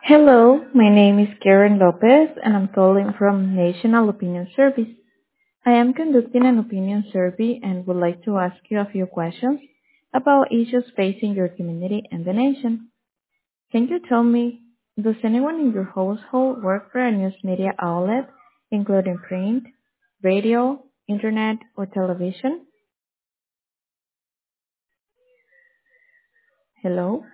Hello, my name is Karen Lopez and I'm calling from National Opinion Service. I am conducting an opinion survey and would like to ask you a few questions about issues facing your community and the nation. Can you tell me, does anyone in your household work for a news media outlet, including print, radio, internet, or television? Hello?